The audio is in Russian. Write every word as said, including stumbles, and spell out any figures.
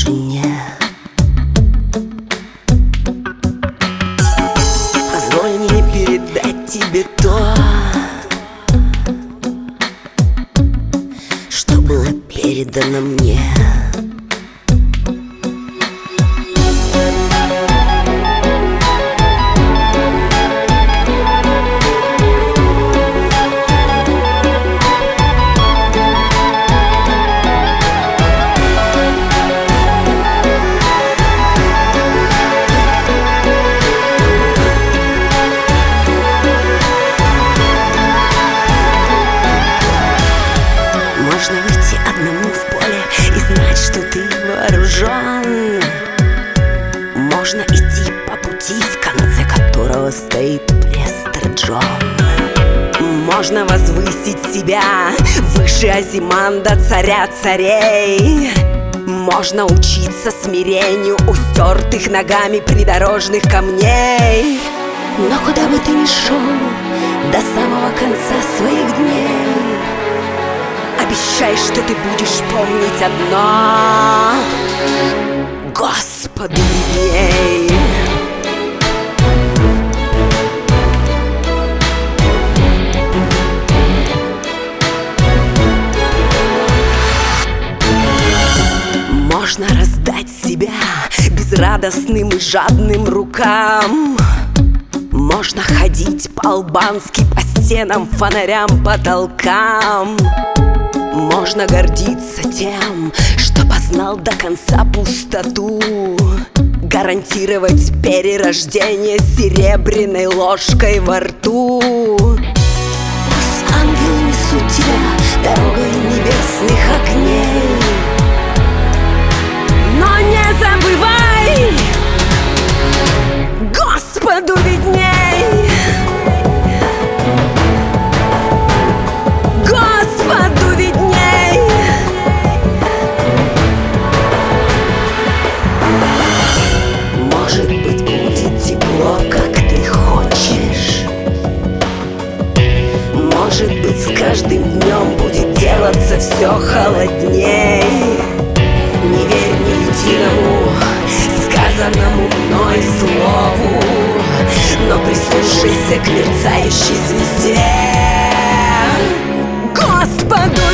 тишине. Позволь мне передать тебе то, что было передано мне. Можно выйти одному в поле и знать, что ты вооружен. Можно идти по пути, в конце которого стоит Престер Джон. Можно возвысить себя выше Азиманда, царя царей. Можно учиться смирению у стертых ногами придорожных камней. Но куда бы ты ни шел, до самого конца своих дней, обещай, что ты будешь помнить одно: Господу видней. Можно раздать себя безрадостным и жадным рукам. Можно ходить по-албански по стенам, фонарям, потолкам. Можно гордиться тем, что познал до конца пустоту, гарантировать перерождение серебряной ложкой во рту. Пусть ангелы несут тебя дорогой небесных огней, но не забывай, Господу видней. Господу видней. Может быть, будет тепло, как ты хочешь. Может быть, с каждым днем будет делаться все холодней. Не верь ни единому сказанному мной слову, но прислушайся к мерцающей звезде. Господу